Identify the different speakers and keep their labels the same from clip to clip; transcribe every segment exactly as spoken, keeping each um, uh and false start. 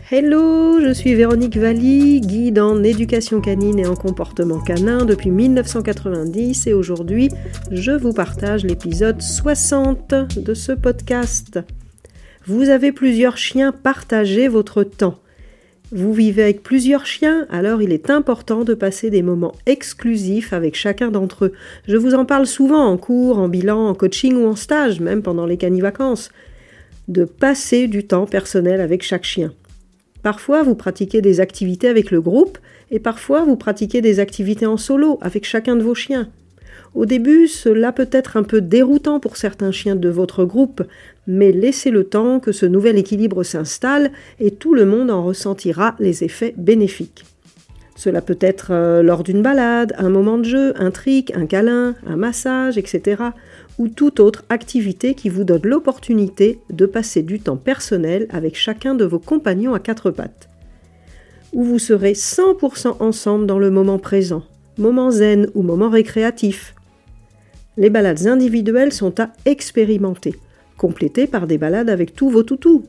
Speaker 1: Hello, je suis Véronique Valli, guide en éducation canine et en comportement canin depuis mille neuf cent quatre-vingt-dix et aujourd'hui, je vous partage l'épisode soixante de ce podcast. Vous avez plusieurs chiens, partagez votre temps. Vous vivez avec plusieurs chiens, alors il est important de passer des moments exclusifs avec chacun d'entre eux. Je vous en parle souvent en cours, en bilan, en coaching ou en stage, même pendant les canivacances, de passer du temps personnel avec chaque chien. Parfois, vous pratiquez des activités avec le groupe et parfois, vous pratiquez des activités en solo avec chacun de vos chiens. Au début, cela peut être un peu déroutant pour certains chiens de votre groupe, mais laissez le temps que ce nouvel équilibre s'installe et tout le monde en ressentira les effets bénéfiques. Cela peut être euh, lors d'une balade, un moment de jeu, un trick, un câlin, un massage, et cetera, ou toute autre activité qui vous donne l'opportunité de passer du temps personnel avec chacun de vos compagnons à quatre pattes. Où vous serez cent pour cent ensemble dans le moment présent, moment zen ou moment récréatif. Les balades individuelles sont à expérimenter, complétées par des balades avec tous vos toutous.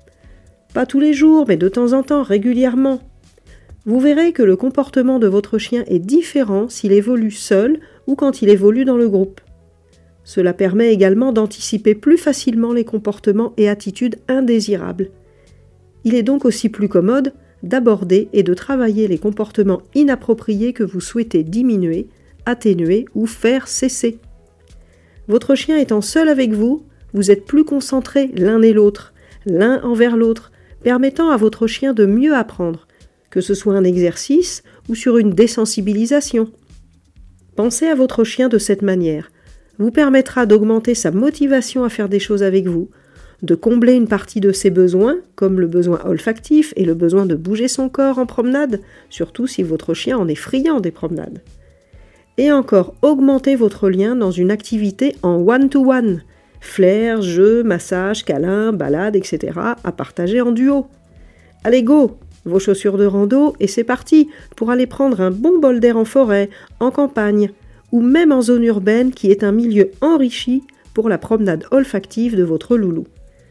Speaker 1: Pas tous les jours, mais de temps en temps, régulièrement. Vous verrez que le comportement de votre chien est différent s'il évolue seul ou quand il évolue dans le groupe. Cela permet également d'anticiper plus facilement les comportements et attitudes indésirables. Il est donc aussi plus commode d'aborder et de travailler les comportements inappropriés que vous souhaitez diminuer, atténuer ou faire cesser. Votre chien étant seul avec vous, vous êtes plus concentrés l'un et l'autre, l'un envers l'autre, permettant à votre chien de mieux apprendre, que ce soit un exercice ou sur une désensibilisation. Pensez à votre chien de cette manière. Vous permettra d'augmenter sa motivation à faire des choses avec vous, de combler une partie de ses besoins, comme le besoin olfactif et le besoin de bouger son corps en promenade, surtout si votre chien en est friand des promenades. Et encore augmenter votre lien dans une activité en one-to-one, flair, jeu, massage, câlin, balade, et cetera, à partager en duo. Allez go! Vos chaussures de rando et c'est parti pour aller prendre un bon bol d'air en forêt, en campagne ou même en zone urbaine qui est un milieu enrichi pour la promenade olfactive de votre loulou.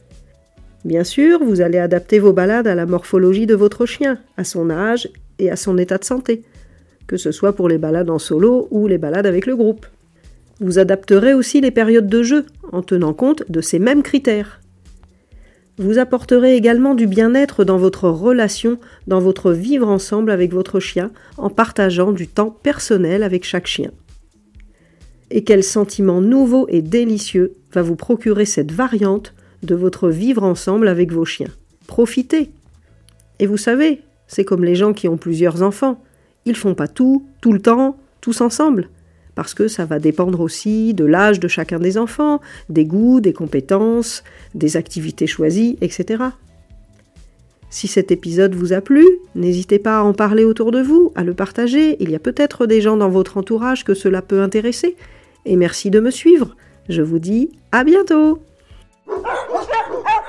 Speaker 1: Bien sûr, vous allez adapter vos balades à la morphologie de votre chien, à son âge et à son état de santé, que ce soit pour les balades en solo ou les balades avec le groupe. Vous adapterez aussi les périodes de jeu en tenant compte de ces mêmes critères. Vous apporterez également du bien-être dans votre relation, dans votre vivre ensemble avec votre chien, en partageant du temps personnel avec chaque chien. Et quel sentiment nouveau et délicieux va vous procurer cette variante de votre vivre ensemble avec vos chiens. Profitez! Et vous savez, c'est comme les gens qui ont plusieurs enfants. Ils font pas tout, tout le temps, tous ensemble. Parce que ça va dépendre aussi de l'âge de chacun des enfants, des goûts, des compétences, des activités choisies, et cetera. Si cet épisode vous a plu, n'hésitez pas à en parler autour de vous, à le partager. Il y a peut-être des gens dans votre entourage que cela peut intéresser. Et merci de me suivre. Je vous dis à bientôt!